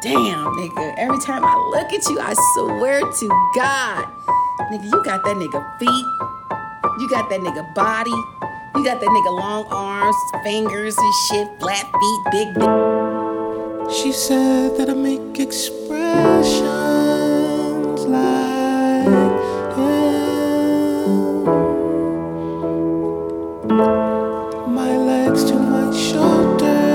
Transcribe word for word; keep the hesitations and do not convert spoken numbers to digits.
Damn, nigga. Every time I look at you, I swear to God, nigga, you got that nigga feet. You got that nigga body. You got that nigga long arms, fingers and shit, flat feet, big dick. She said that I make expressions like yeah. My legs to my shoulders.